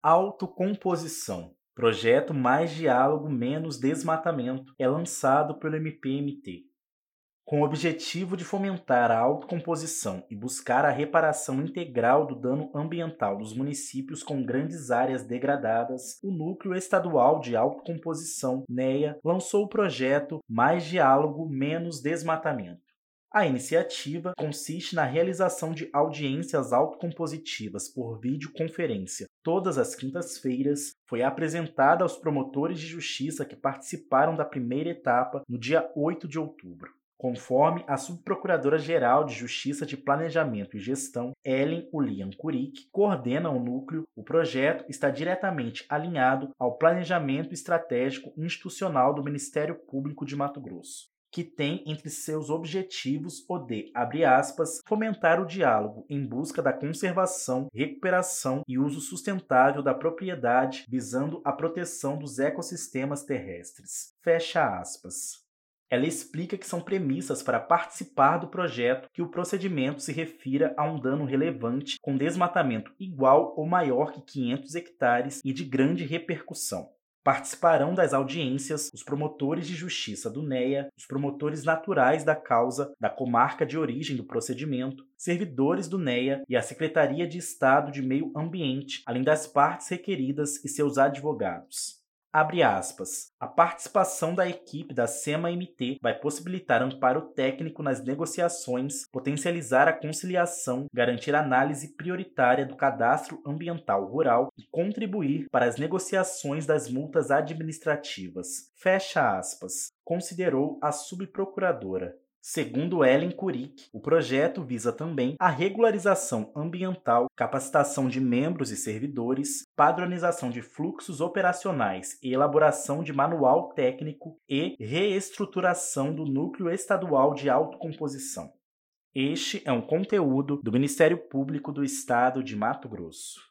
Autocomposição. Projeto Mais Diálogo Menos Desmatamento é lançado pelo MPMT. Com o objetivo de fomentar a autocomposição e buscar a reparação integral do dano ambiental dos municípios com grandes áreas degradadas, o Núcleo Estadual de Autocomposição, NEA, lançou o projeto Mais Diálogo Menos Desmatamento. A iniciativa consiste na realização de audiências autocompositivas por videoconferência todas as quintas-feiras. Foi apresentada aos promotores de justiça que participaram da primeira etapa no dia 8 de outubro. Conforme a Subprocuradora-Geral de Justiça de Planejamento e Gestão, Ellen Ulian Curic, coordena o núcleo, o projeto está diretamente alinhado ao Planejamento Estratégico Institucional do Ministério Público de Mato Grosso, que tem entre seus objetivos o de, abre aspas, fomentar o diálogo em busca da conservação, recuperação e uso sustentável da propriedade, visando a proteção dos ecossistemas terrestres. Fecha aspas. Ela explica que são premissas para participar do projeto que o procedimento se refira a um dano relevante com desmatamento igual ou maior que 500 hectares e de grande repercussão. Participarão das audiências os promotores de justiça do NEA, os promotores naturais da causa da comarca de origem do procedimento, servidores do NEA e a Secretaria de Estado de Meio Ambiente, além das partes requeridas e seus advogados. Abre aspas. A participação da equipe da SEMA-MT vai possibilitar amparo técnico nas negociações, potencializar a conciliação, garantir análise prioritária do cadastro ambiental rural e contribuir para as negociações das multas administrativas. Fecha aspas. Considerou a subprocuradora. Segundo Ellen Curic, o projeto visa também a regularização ambiental, capacitação de membros e servidores, padronização de fluxos operacionais e elaboração de manual técnico e reestruturação do Núcleo Estadual de Autocomposição. Este é um conteúdo do Ministério Público do Estado de Mato Grosso.